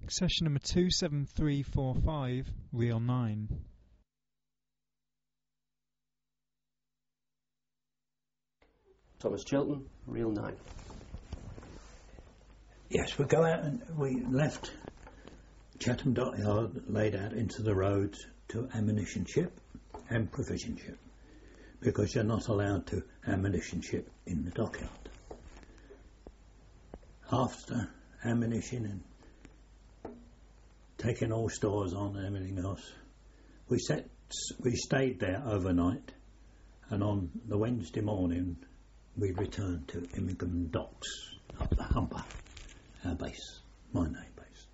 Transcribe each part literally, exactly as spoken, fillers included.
Session number two seven three four five, reel nine. Thomas Chilton, reel nine. Yes, we go out and we left Chatham Dockyard, laid out into the roads to ammunition ship and provision ship, because you're not allowed to ammunition ship in the dockyard. After ammunition and taking all stores on and everything else, we set we stayed there overnight, and on the Wednesday morning we returned to Immingham Docks up the Humber, our base, my name base.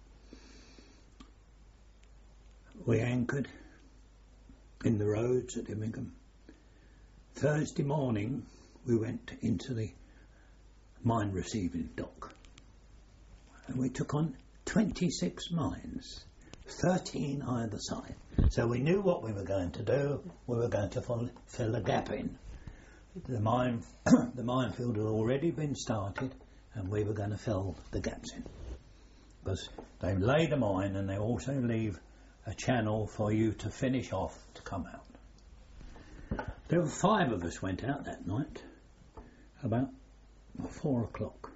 We anchored in the roads at Immingham. Thursday morning we went into the mine receiving dock, and we took on twenty-six mines, thirteen either side. So we knew what we were going to do. We were going to fill, fill a gap in. The mine, the minefield had already been started, and we were going to fill the gaps in. Because they lay the mine and they also leave a channel for you to finish off to come out. There were five of us went out that night, about four o'clock.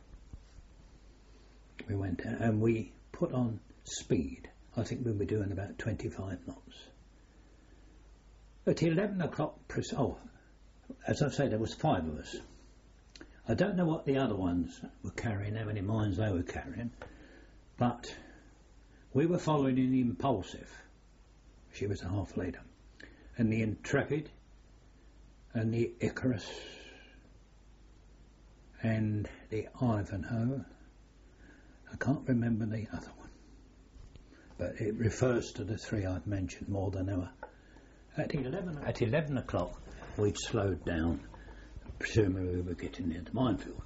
We went out and we put on speed. I think we were doing about twenty-five knots. At eleven o'clock, oh, as I say, there was five of us. I don't know what the other ones were carrying, how many mines they were carrying, but we were following the Impulsive. She was a half leader. And the Intrepid and the Icarus and the Ivanhoe. I can't remember the other one, but it refers to the three I've mentioned more than ever. At eleven, at eleven o'clock, we'd slowed down, presumably we were getting near the minefield.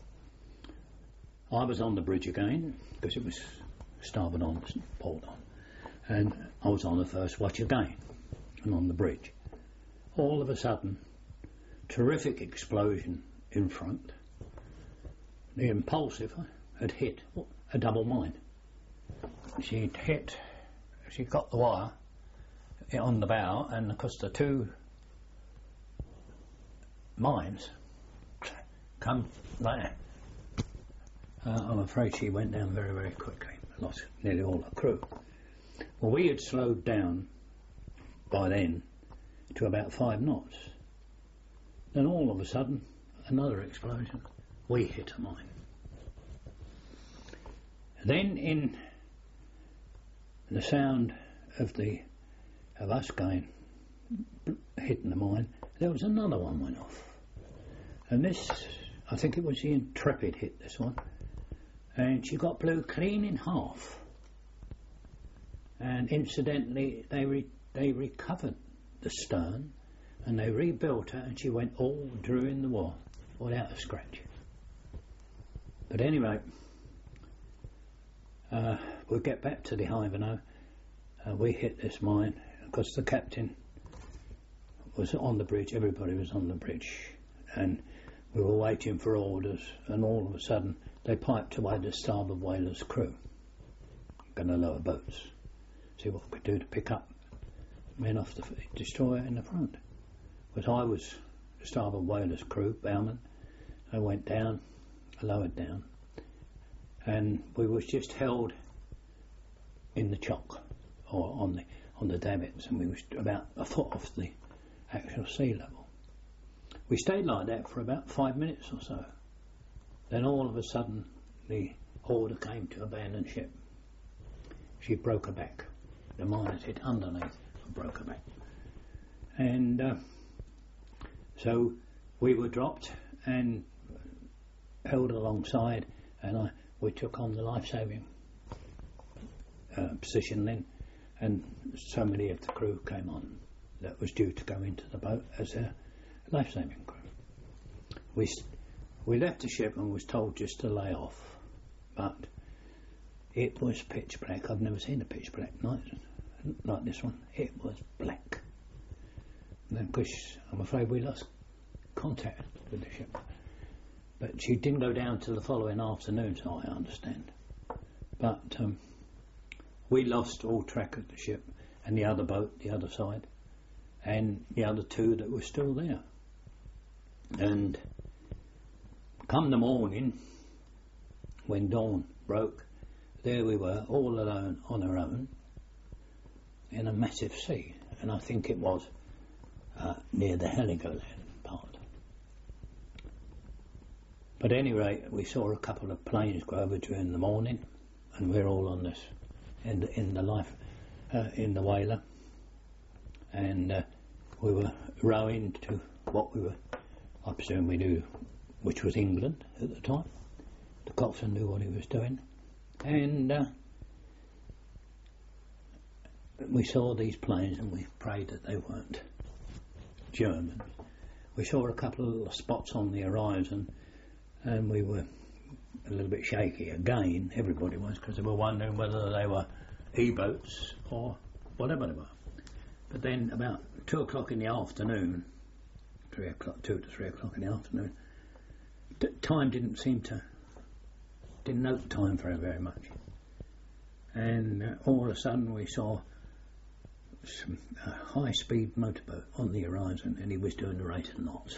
I was on the bridge again, because it was starboard on, port on, and I was on the first watch again, and on the bridge. All of a sudden, terrific explosion in front. The Impulsive had hit a double mine. She'd hit, she got the wire on the bow, and of course the two mines come like that. Uh, I'm afraid she went down very, very quickly. Lost nearly all her crew. Well, we had slowed down by then to about five knots. Then all of a sudden, another explosion. We hit a mine. Then in the sound of the of us going hitting the mine, there was another one went off. And this, I think it was the Intrepid hit this one, and she got blew clean in half. And incidentally, they re- they recovered the stern and they rebuilt her, and she went all during the war without a scratch. But anyway, uh, we'll get back to the Ivanhoe. Uh, we hit this mine because the captain was on the bridge, everybody was on the bridge, and we were waiting for orders, and all of a sudden they piped away the starboard whaler's crew, going to lower boats, see what we could do to pick up men off the destroyer in the front. But I was the starboard whaler's crew, bowman. I went down, I lowered down, and we was just held in the chock, or on the on the davits, and we was about a foot off the actual sea level. We stayed like that for about five minutes or so. Then all of a sudden the order came to abandon ship. She broke her back. The miners hit underneath and broke her back. And uh, so we were dropped and held alongside, and I, we took on the life-saving uh, position then, and so many of the crew came on that was due to go into the boat as a life-saving crew. We we left the ship and was told just to lay off, but it was pitch black. I've never seen a pitch black night like this one. It was black. And then, of course, I'm afraid we lost contact with the ship. But she didn't go down till the following afternoon, so I understand. But um, we lost all track of the ship and the other boat, the other side, and the other two that were still there. And come the morning, when dawn broke, there we were, all alone on our own, in a massive sea, and I think it was uh, near the Heligoland part. But at any rate, we saw a couple of planes go over during the morning, and we're all on this, in the, in the life, uh, in the whaler, and uh, we were rowing to what we were, I presume we knew, which was England at the time. The coxswain knew what he was doing, and uh, we saw these planes and we prayed that they weren't German. We saw a couple of spots on the horizon and we were a little bit shaky again, everybody was, because they were wondering whether they were E-boats or whatever they were. But then about two o'clock in the afternoon, three o'clock, two to three o'clock in the afternoon, t- time didn't seem to, didn't note time very, very much. And uh, all of a sudden we saw some uh, high-speed motorboat on the horizon, and he was doing the rate of knots.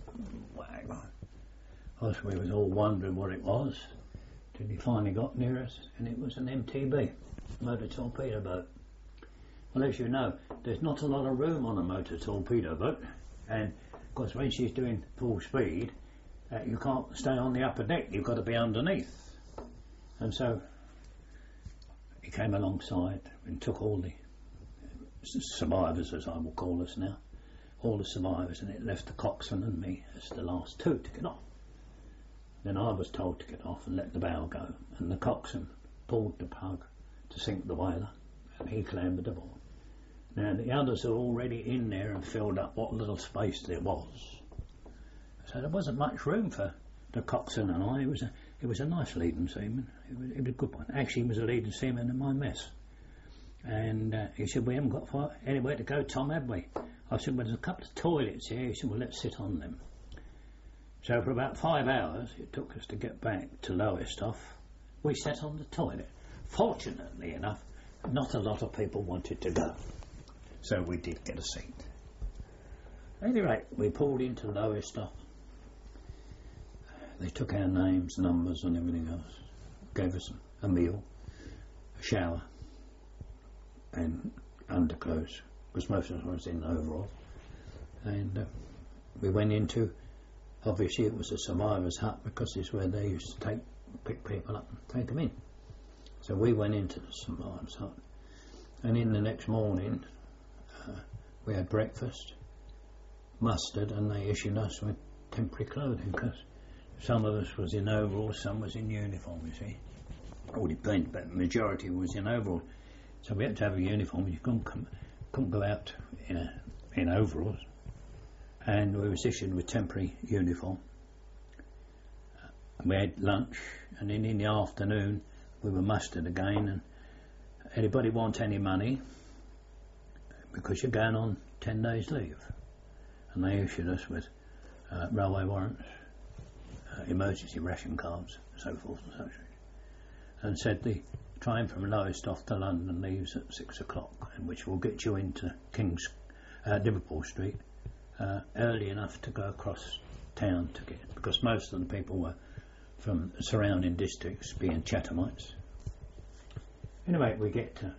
Well, we was all wondering what it was, till he finally got near us, and it was an M T B, motor torpedo boat. Well, as you know, there's not a lot of room on a motor torpedo boat, and of course when she's doing full speed, uh, you can't stay on the upper deck, you've got to be underneath. And so he came alongside and took all the survivors, as I will call us now, all the survivors, and it left the coxswain and me as the last two to get off. Then I was told to get off and let the bow go, and the coxswain pulled the plug to sink the whaler, and he clambered aboard. Now the others are already in there and filled up what little space there was. So there wasn't much room for the coxswain and I. It was a, it was a nice leading seaman. It was, it was a good one. Actually, he was a leading seaman in my mess. And uh, he said, we haven't got far, anywhere to go, Tom, have we? I said, well, there's a couple of toilets here. He said, well, let's sit on them. So for about five hours it took us to get back to Lowestoft. We sat on the toilet. Fortunately enough, not a lot of people wanted to go, so we did get a seat. At any rate, we pulled into Lowestoft. They took our names, numbers and everything else, gave us a meal, a shower and underclothes, because most of us was in overalls, and uh, we went into, obviously it was a survivor's hut, because it's where they used to take pick people up and take them in. So we went into the survivor's hut, and in the next morning uh, we had breakfast, mustard, and they issued us with temporary clothing, because some of us was in overalls, some was in uniform, you see. It all depended, but the majority was in overalls. So we had to have a uniform. You couldn't, come, couldn't go out in, a, in overalls. And we was issued with temporary uniform. Uh, we had lunch, and then in the afternoon we were mustered again. And anybody want any money? Because you're going on ten days leave. And they issued us with uh, railway warrants, uh, emergency ration cards, so forth and so on. And said the train from Lowestoft to London leaves at six o'clock, and which will get you into King's uh, Liverpool Street uh, early enough to go across town to get, because most of the people were from surrounding districts, being Chathamites. Anyway, we get to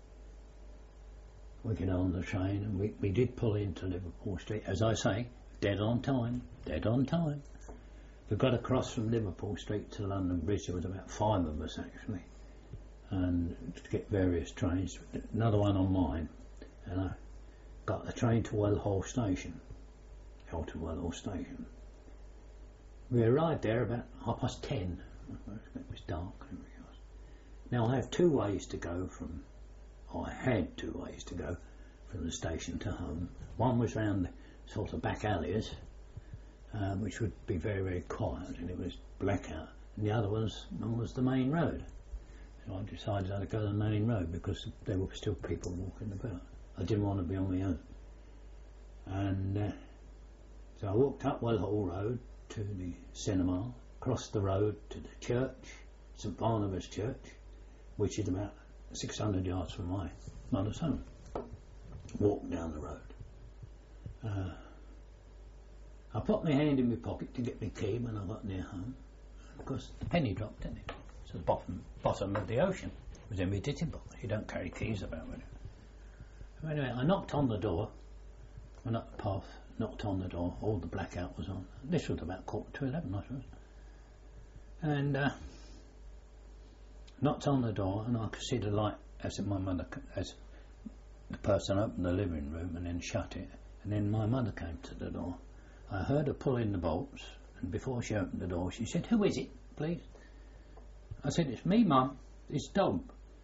we get on the train, and we, we did pull into Liverpool Street, as I say, dead on time, dead on time. We got across from Liverpool Street to London Bridge. There was about five of us actually, and to get various trains. Another one on mine, and I got the train to Wellhall Station, Elton Wellhall Station. We arrived there about half past ten. It was dark and everything else. Now I have two ways to go from, or I had two ways to go from the station to home. One was round the sort of back alleys, Uh, which would be very, very quiet, and it was blackout. And the other was, one was the main road. So I decided I'd go to the main road because there were still people walking about. I didn't want to be on my own. And uh, so I walked up Wellhall Road to the cinema, crossed the road to the church, St Barnabas Church, which is about six hundred yards from my mother's home. Walked down the road. Uh, I put my hand in my pocket to get my key when I got near home. Of course, the penny dropped, didn't it? It's at the bottom, bottom of the ocean. It was in my ditty box. You don't carry keys about with you. Anyway, I knocked on the door. Went up the path, knocked on the door. All the blackout was on. This was about quarter to eleven, I suppose. And uh, knocked on the door, and I could see the light as my mother, as the person opened the living room and then shut it. And then my mother came to the door. I heard her pull in the bolts, and before she opened the door, she said, "Who is it, please?" I said, "It's me, Mum. It's Dom."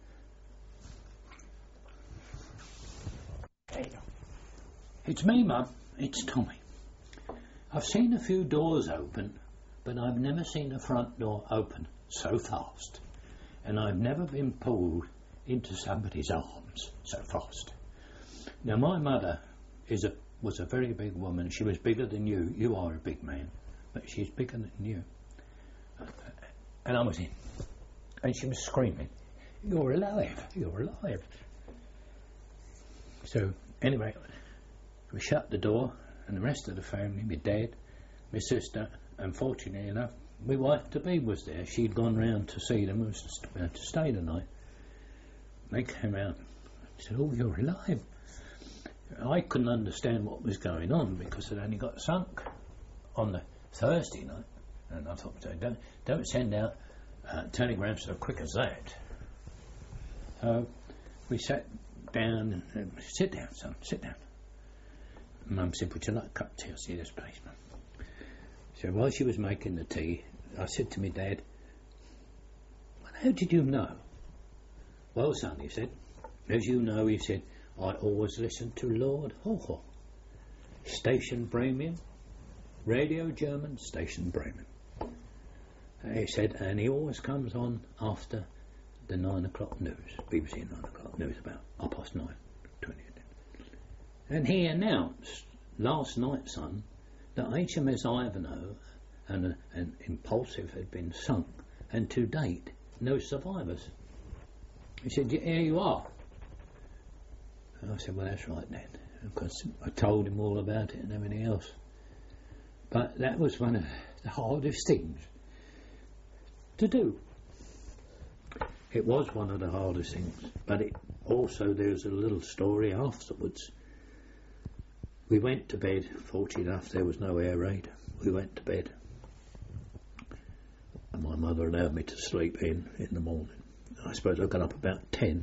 "It's me, Mum. It's Tommy. I've seen a few doors open, but I've never seen a front door open so fast. And I've never been pulled into somebody's arms so fast." Now, my mother is a was a very big woman. She was bigger than you. You are a big man, but she's bigger than you. And I was in. And she was screaming, "You're alive, you're alive." So, anyway, we shut the door, and the rest of the family, my dad, my sister, and fortunately enough, my wife-to-be was there. She'd gone round to see them, was to, uh, to stay the night. They came out and said, "Oh, you're alive." I couldn't understand what was going on because it only got sunk on the Thursday night. And I thought, don't, don't send out uh, telegrams so quick as that. So we sat down and uh, sit down, son, sit down. Mum said, "Would you like a cup of tea? I'll see this place, Mum." So while she was making the tea, I said to my dad, "Well, how did you know?" "Well, son," he said, "as you know," he said, "I always listen to Lord Haw Haw. Station Bremen, Radio German, Station Bremen." He said, and he always comes on after the nine o'clock news, B B C nine o'clock news, about half past nine, twenty. And he announced last night, son, that H M S Ivanhoe and, uh, and Impulsive had been sunk, and to date, no survivors. He said, "Yeah, here you are." And I said, "Well, that's right then." Of course, I told him all about it and everything else. But that was one of the hardest things to do. It was one of the hardest things, but it also, there's a little story afterwards. We went to bed, fortunate enough there was no air raid. We went to bed. And my mother allowed me to sleep in in the morning. I suppose I got up about ten.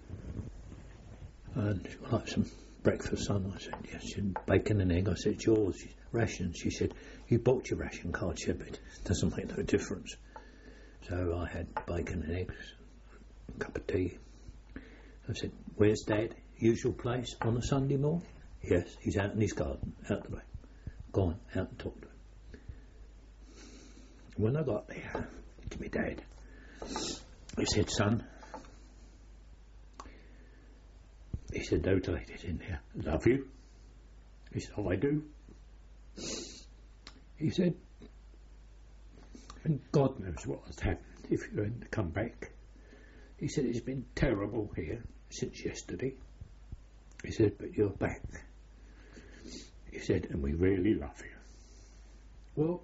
And she would like some breakfast, son? I said, "Yes." She said, "Bacon and egg." I said, "It's yours." She, "Ration." She said, "You bought your ration card," she said, "It doesn't make no difference." So I had bacon and eggs, a cup of tea. I said, "Where's Dad? Usual place on a Sunday morning?" "Yes, he's out in his garden, out the way." "Go on, out and talk to him." When I got there to my dad, he said, "Son," he said, "Those ladies in there love you." He said, "I do." He said, "And God knows what has happened if you hadn't come back." He said, "It's been terrible here since yesterday." He said, "But you're back." He said, "And we really love you." Well,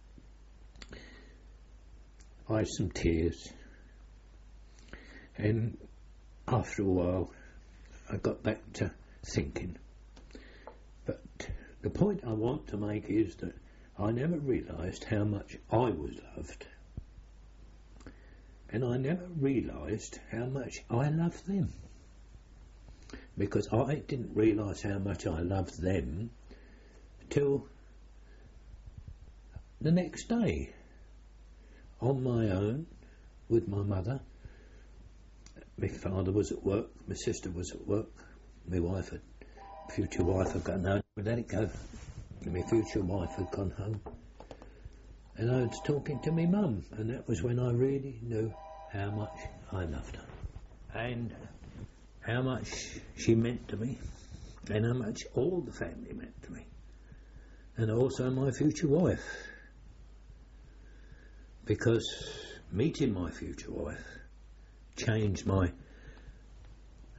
I had some tears, and after a while I got back to thinking. But the point I want to make is that I never realised how much I was loved, and I never realised how much I loved them, because I didn't realise how much I loved them till the next day, on my own, with my mother. My father was at work, my sister was at work, my wife had, future wife had gone home, we let it go, my future wife had gone home, and I was talking to my mum, and that was when I really knew how much I loved her, and how much she meant to me, and how much all the family meant to me, and also my future wife, because meeting my future wife changed my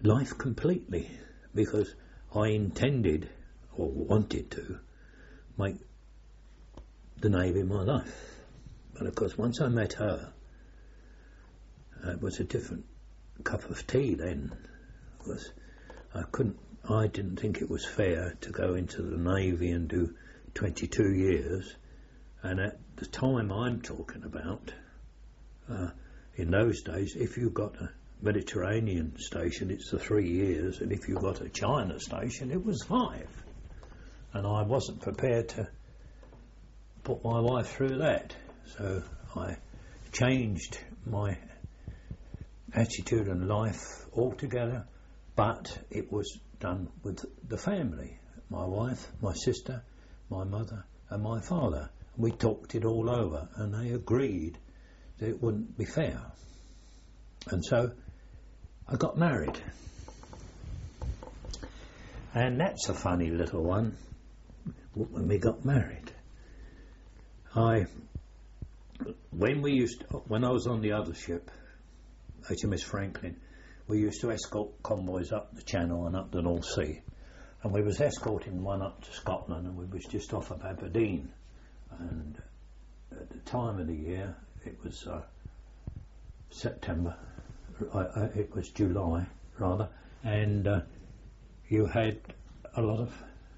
life completely, because I intended or wanted to make the Navy my life. But of course, once I met her, uh, it was a different cup of tea then. Because I couldn't, I didn't think it was fair to go into the Navy and do twenty-two years, and at the time I'm talking about, uh, in those days, if you got a Mediterranean station, it's the three years, and if you got a China station, it was five. And I wasn't prepared to put my wife through that, so I changed my attitude and life altogether, but it was done with the family, my wife, my sister, my mother and my father. We talked it all over and they agreed that it wouldn't be fair. And so I got married. And that's a funny little one. When we got married, I, when we used, to, when I was on the other ship, H M S Franklin, we used to escort convoys up the Channel and up the North Sea. And we was escorting one up to Scotland, and we was just off of Aberdeen. And at the time of the year, it was uh, September, I, I, it was July rather, and uh, you had a lot of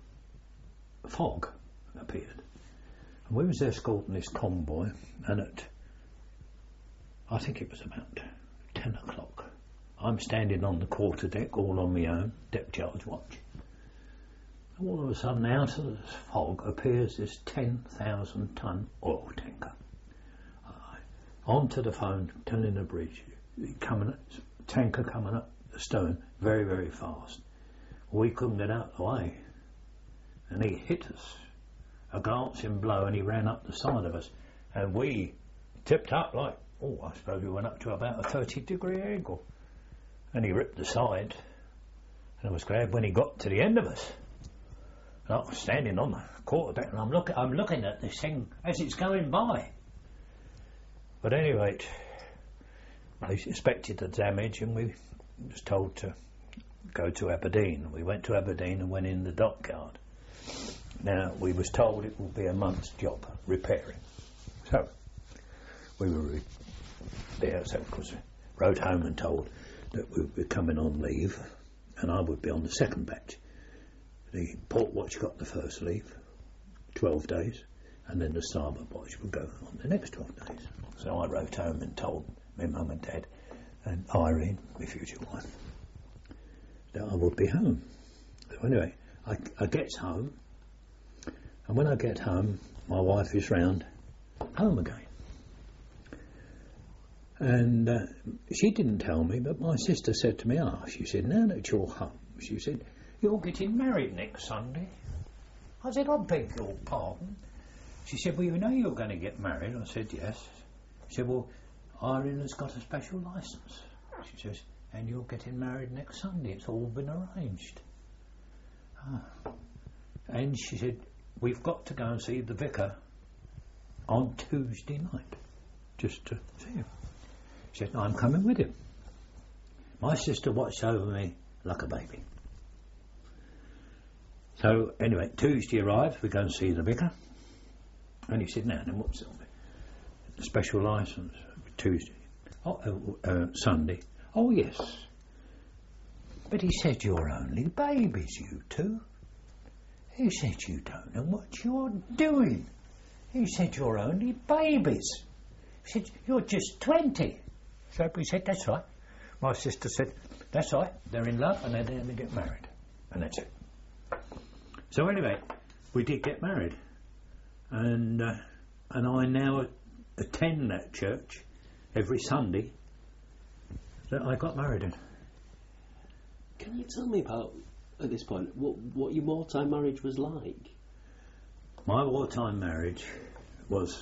fog appeared. And we was escorting this convoy, and at, I think it was about ten o'clock, I'm standing on the quarter deck all on my own, depth charge watch. All of a sudden, out of the fog appears this ten thousand ton oil tanker. Uh, onto the phone, telling the bridge, coming, tanker coming up the stern very, very fast. We couldn't get out of the way, and he hit us, a glancing blow, and he ran up the side of us, and we tipped up like, oh, I suppose we went up to about a thirty degree angle, and he ripped the side, and I was glad when he got to the end of us. And I was standing on the quarter deck, and I'm looking, I'm looking at this thing as it's going by. But anyway, they suspected the damage, and we was told to go to Aberdeen. We went to Aberdeen and went in the dockyard. Now, we was told it would be a month's job repairing. So, we were re- there, so of course, wrote home and told that we would be coming on leave, and I would be on the second batch. The port watch got the first leave, twelve days, and then the starboard watch would go on the next twelve days. So I wrote home and told my mum and dad and Irene, my future wife, that I would be home. So anyway, I, I gets home, and when I get home, my wife is round home again. And uh, she didn't tell me, but my sister said to me, ah, oh, she said, now that you're home, she said, you're getting married next Sunday. I said, I beg your pardon. She said, well, you know you're going to get married. I said, yes. She said, well, Irene has got a special licence. She says, and you're getting married next Sunday. It's all been arranged. Ah. And she said, we've got to go and see the vicar on Tuesday night, just to see him. She said, no, I'm coming with him. My sister watched over me like a baby. So, anyway, Tuesday arrives, we go and see the vicar. And he said, now, then what's it? Special licence, Tuesday. Oh, uh, uh, Sunday. Oh, yes. But he said, you're only babies, you two. He said, you don't know what you're doing. He said, you're only babies. He said, you're just twenty. So we said, that's right. My sister said, that's right, they're in love and they're going to get married. And that's it. So anyway, we did get married, and uh, and I now attend that church every Sunday that I got married in. Can you tell me about, at this point, what, what your wartime marriage was like? My wartime marriage was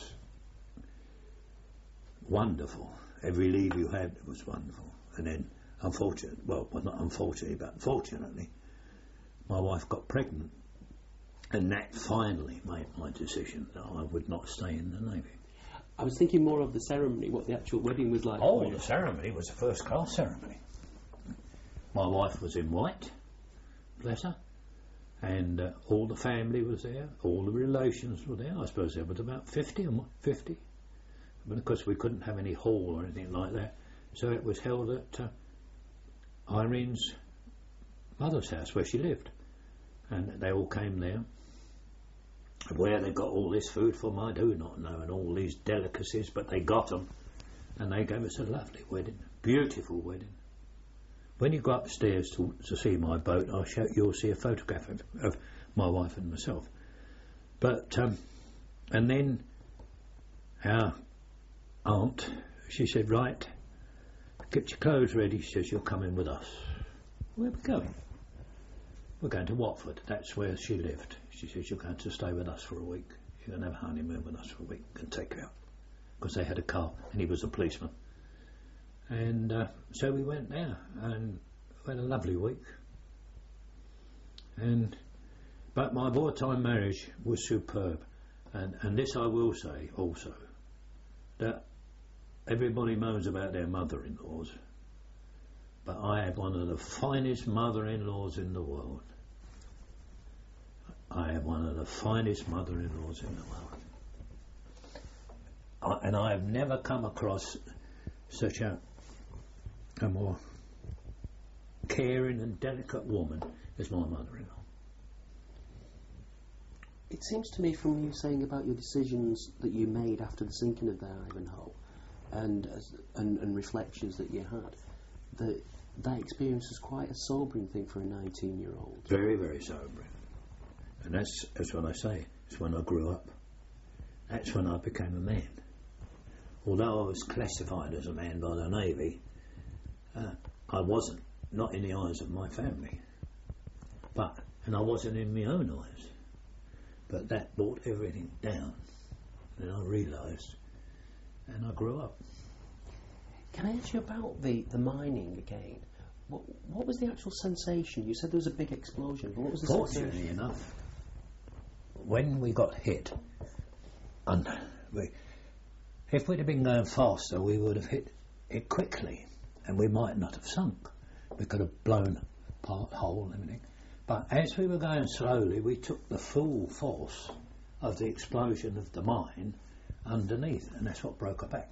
wonderful. Every leave you had was wonderful. And then, unfortunately, well, well, not unfortunately, but fortunately, my wife got pregnant. And that finally made my decision that I would not stay in the Navy. I was thinking more of the ceremony, what the actual wedding was like. Oh, the ceremony was a first-class ceremony. my wife was in white, bless her, and uh, all the family was there, all the relations were there. I suppose there was about fifty or more, fifty, but of course we couldn't have any hall or anything like that, so it was held at uh, Irene's mother's house where she lived, and they all came there. Where they got all this food from, I do not know, and all these delicacies, but they got them, and they gave us a lovely wedding, beautiful wedding. When you go upstairs to, to see my boat, I'll show you'll see a photograph of, of my wife and myself. But um, and then our aunt, she said, right, get your clothes ready. She says, you're coming with us. Where are we going? We're going to Watford. That's where she lived. She says, you're going to stay with us for a week. You're going to have a honeymoon with us for a week and take you out. Because they had a car and he was a policeman. And uh, so we went there and we had a lovely week. And but my wartime marriage was superb. And, and this I will say also, that everybody moans about their mother-in-laws, but I had one of the finest mother-in-laws in the world. I have one of the finest mother-in-laws in the world. I, and I have never come across such a, a more caring and delicate woman as my mother-in-law. It seems to me from you saying about your decisions that you made after the sinking of the Ivanhoe and, and, and reflections that you had, that that experience was quite a sobering thing for a nineteen-year-old. Very, very sobering. And that's, that's what I say. It's when I grew up. That's when I became a man. Although I was classified as a man by the Navy, uh, I wasn't, not in the eyes of my family. But, and I wasn't in my own eyes. But that brought everything down. And I realised, and I grew up. Can I ask you about the, the mining again? What, what was the actual sensation? You said there was a big explosion, but what was the Fortunately sensation? enough, when we got hit, and we, if we'd have been going faster, we would have hit it quickly, and we might not have sunk. We could have blown part hole and everything. But as we were going slowly, we took the full force of the explosion of the mine underneath, and that's what broke our back.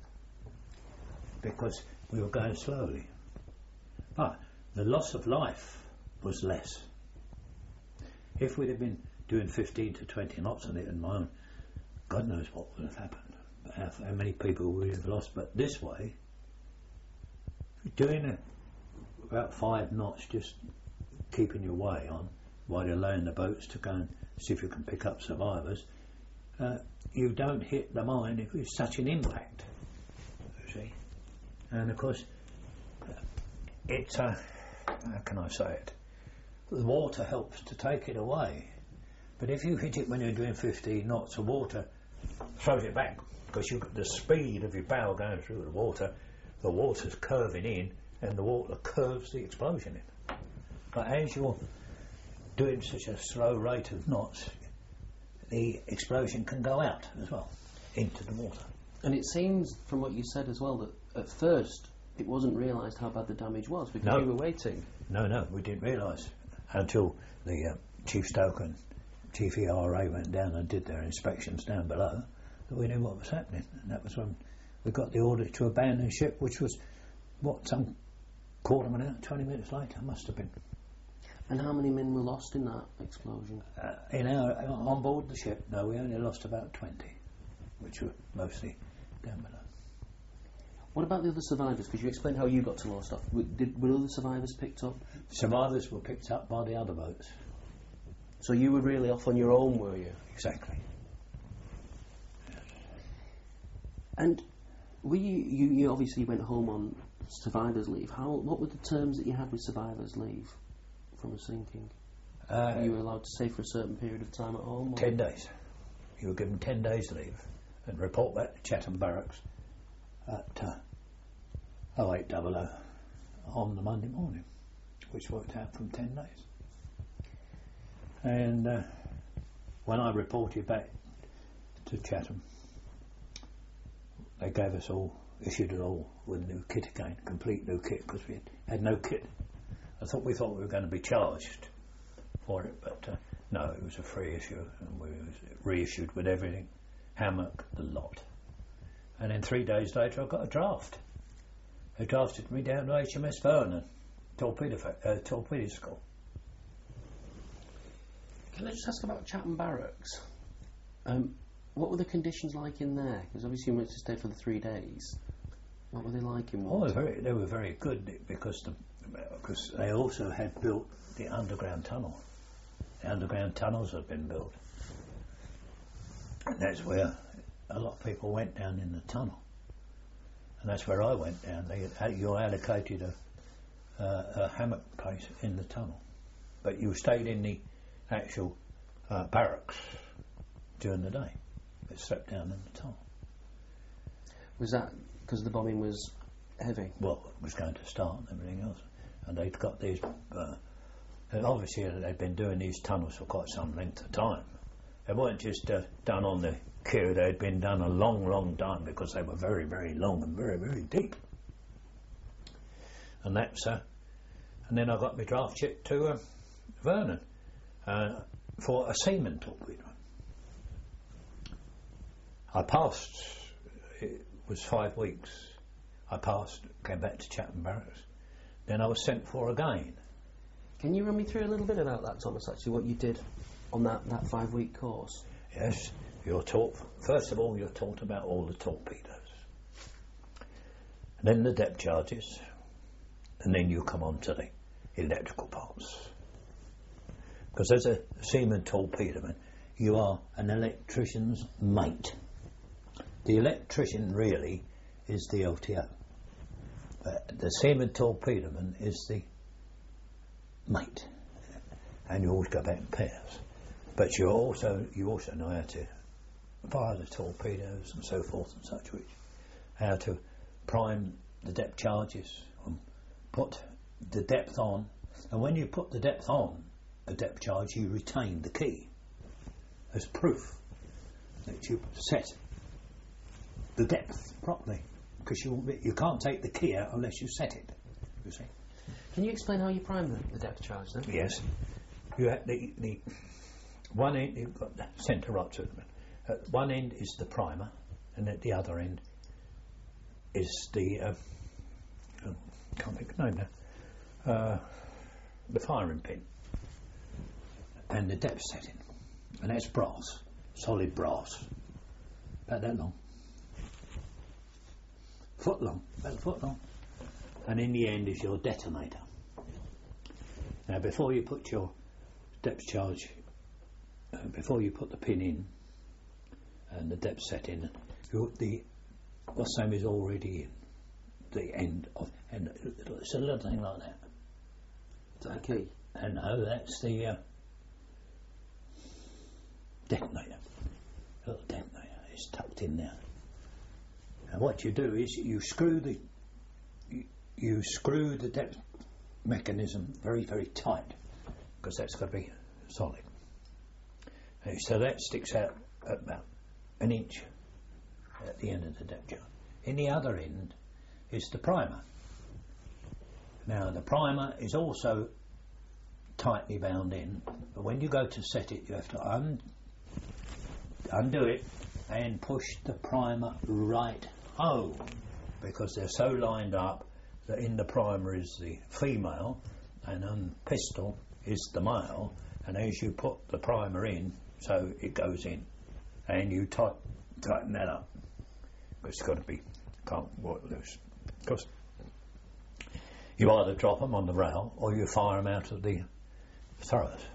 Because we were going slowly. But the loss of life was less. If we'd have been doing fifteen to twenty knots on it and my own, God knows what would have happened. How, how many people we would have lost. But this way, doing a, about five knots, just keeping your way on while you're laying the boats to go and see if you can pick up survivors, uh, you don't hit the mine if it's such an impact. You see? And of course, it's, uh, how can I say it? The water helps to take it away. But if you hit it when you're doing fifteen knots, the water throws it back because you've got the speed of your bow going through the water, the water's curving in and the water curves the explosion in. But as you're doing such a slow rate of knots, the explosion can go out as well, into the water. And it seems, from what you said as well, that at first it wasn't realised how bad the damage was because No. you were waiting. No, no, we didn't realise until the uh, Chief Stoker and Chief E R A went down and did their inspections down below that we knew what was happening. And that was when we got the order to abandon ship, which was, what, some quarter of an hour, twenty minutes later, must have been. And how many men were lost in that explosion? Uh, in our, on board the ship, no, we only lost about twenty, which were mostly down below. What about the other survivors? Because you explained how you got to Lowestoft. Were, did, were other survivors picked up? Survivors were picked up by the other boats. So you were really off on your own, were you? Exactly. And were you, you, you obviously went home on survivor's leave. How? What were the terms that you had with survivor's leave from a sinking? Uh, you were allowed to stay for a certain period of time at home? Or? Ten days. You were given ten days leave and report back to Chatham Barracks at uh, oh eight double oh on the Monday morning, which worked out from ten days. And uh, when I reported back to Chatham, they gave us all, issued it all with new kit again, complete new kit, because we had, had no kit I thought we thought we were going to be charged for it, but uh, no, it was a free issue, and we was reissued with everything, hammock, the lot. And then three days later, I got a draft. They drafted me down to H M S Vernon, torpedo, uh, torpedo school. Can I just ask about Chatham Barracks? Um, what were the conditions like in there? Because obviously you went to stay for the three days. What were they like in Oh, Waterloo? they were very, they were very good because the, because they also had built the underground tunnel. The underground tunnels had been built, and that's where a lot of people went down in the tunnel. And that's where I went down. They, you're allocated a, uh, a hammock place in the tunnel, but you stayed in the actual uh, barracks during the day. But slept down in the tunnel. Was that because the bombing was heavy? Well, it was going to start and everything else, and they'd got these. Uh, and obviously, they'd been doing these tunnels for quite some length of time. They weren't just uh, done on the queue; they'd been done a long, long time because they were very, very long and very, very deep. And that's. Uh, and then I got my draft ship to uh, Vernon uh, for a seaman torpedo. I passed. It was five weeks. I passed, came back to Chatham Barracks. Then I was sent for again. Can you run me through a little bit about that, Thomas, actually, what you did on that, that five-week course? Yes, you're taught, first of all, you're taught about all the torpedoes. And then the depth charges, and then you come on to the electrical parts. Because as a seaman torpedoman, you are an electrician's mate. The electrician really is the L T O. But the seaman torpedoman is the mate. And you always go back in pairs. But you also you also know how to fire the torpedoes and so forth and such which. How to prime the depth charges and put the depth on. And when you put the depth on a depth charge, you retain the key as proof that you set the depth properly, because you you can't take the key out unless you set it. You see. Can you explain how you prime the, the depth charge then? Yes. You have the the one end. You've got the centre right to them. At one end is the primer, and at the other end is the uh, oh, can't think of the name now. Uh, the firing pin and the depth setting, and that's brass, solid brass, about that long. Foot long, about a foot long, and in the end is your detonator. Now, before you put your depth charge, uh, before you put the pin in and the depth set in, you, the the same is already in the end of, and it's a little thing like that. Is that a key? And no, that's the uh, detonator. Little detonator. It's tucked in there. And what you do is you screw the you, you screw the depth mechanism very, very tight, because that's got to be solid. And so that sticks out at about an inch at the end of the depth charge. In the other end is the primer. Now the primer is also tightly bound in, but when you go to set it, you have to un- undo it and push the primer right home, because they're so lined up that in the primer is the female and on pistol is the male, and as you put the primer in, so it goes in, and you tight, tighten that up. But it's got to be, can't work loose, because you either drop them on the rail or you fire them out of the turret.